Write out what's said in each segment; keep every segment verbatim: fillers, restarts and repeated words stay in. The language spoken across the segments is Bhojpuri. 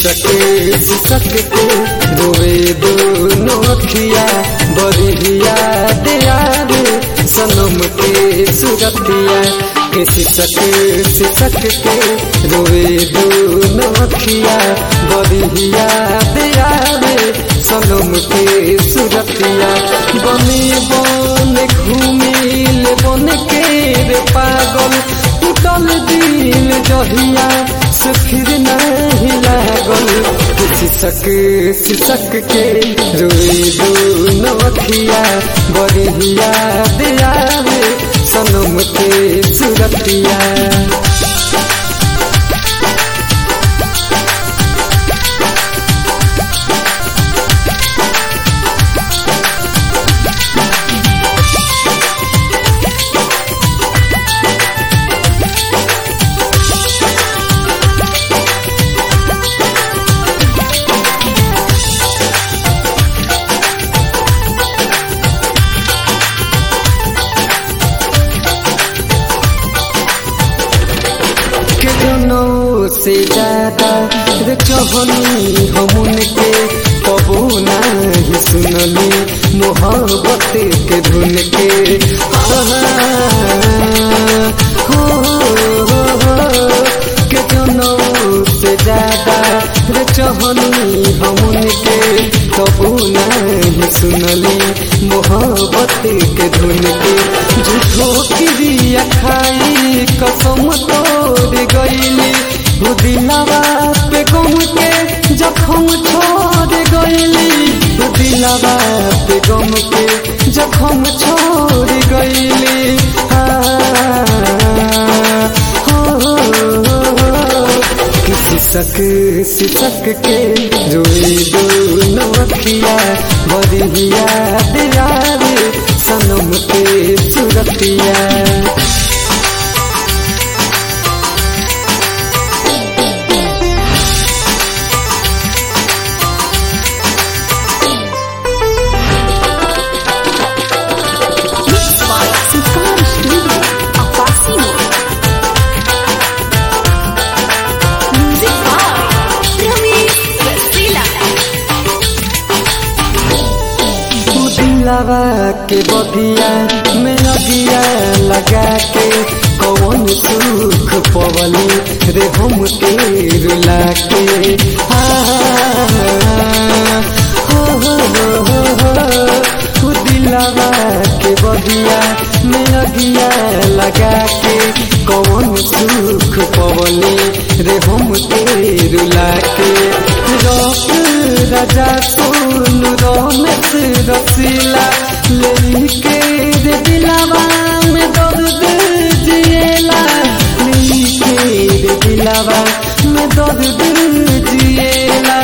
सके सके रोवे दोनों अखिया बरिया दिया रे सनम के सुरतिया किसी सके सके रोवे दोनों अखिया बरिया दिया रे सनम के सुरतिया बने बन घूमिल बन के रे पागल टूटल दिल जहिया सुखिर नहीं लागल सिसक सिसक के रोए दोनों अखिया बरिया दिया रे सनम के सुरतिया से ज्यादा रे चहनी हमन के कबू नहीं सुनली मोहब्बत के धुन के हो के जनो से ज्यादा रे चहनी हमन के कबू नहीं सुनली मोहब्बत के धुन के झूठो क्रिया खाई कसम तोड़ गईली दिलावा पे गम के जखम छोड़ गईली दिलावा पे गम के जखम छोड़ गईली सिसक सिसक के रोए दोनों अखिया बरिया दिया रे सनम के सुरतिया दिलावा के बगिया में अगिया लगा के कौन सुख पवली रे हम के रुला के हो हो दिलावा के बगिया में अगिया लगा के कौन सुख पवली रे हम के रुला के राजा सुन रोमत रसीला लेके रे दिलावा में दर्द जिएला लेके रे दिलावा में दर्द जिएला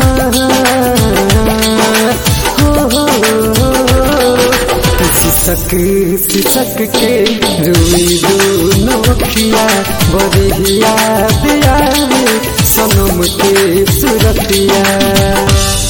सिसक सिसक के रोए दोनों अखिया बरिया दिया रे सनम के सुरतिया।